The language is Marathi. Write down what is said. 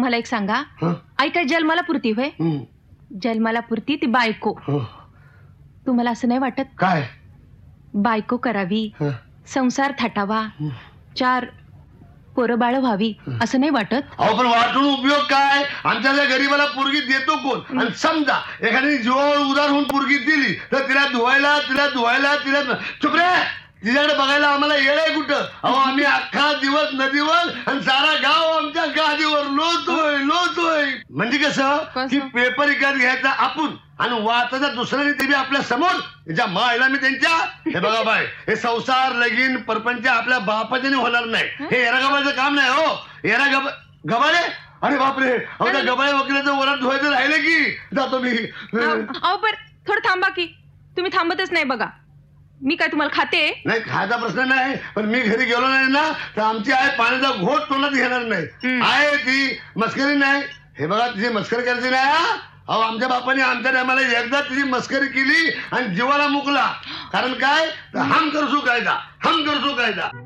मला एक सांगा, आई काय जन्माला पुरती होय? जन्माला पुरती ती बायको. तुम्हाला असं नाही वाटत? काय बायको करावी, संसार थाटावा, 4 पोरं बाळ व्हावी, असं नाही वाटत? अहो पण वाटून उपयोग काय? आमच्या गरीबाला पोरगी देतो कोण? आणि समजा एखाद्याने जीवावर उदार होऊन पोरगी दिली तर तिला धुवायला चुप रे, तिच्याकडे बघायला आम्हाला येळ आहे कुठं? अहो आम्ही अख्खा दिवस नदीवर आणि सारा गाव आमच्या गादीवर लोचोय. म्हणजे कसं की पेपर विकत घ्यायचा आपण आणि वाचायचा दुसऱ्याने ते बी आपल्या समोर. त्याच्या मायला मी त्यांच्या हे बघा बाय, हे संसार लगीन परपंच आपल्या बापाच्याने होणार नाही. हे येरा गबाळचं काम नाही हो. येरा गबाळे, अरे बापरे, अहो त्या गबाळे वकिलाचं वरात धुवायचं राहिलं की जातो मी. अहो पण थोडं थांबा की. तुम्ही थांबतच नाही बघा. मी काय तुम्हाला खाते? नाही, खायचा प्रश्न नाही, पण मी घरी गेलो नाही ना तर आमची आई पाण्याचा घोट तोंडात घेणार नाही. आहे ती मस्करी नाही. हे बघा, तिची मस्करी करायची नाही. अहो आमच्या बापाने आमच्या टायमाला एकदा तिची मस्करी केली आणि जीवाला मुकला. कारण काय? हम करसू कायदा.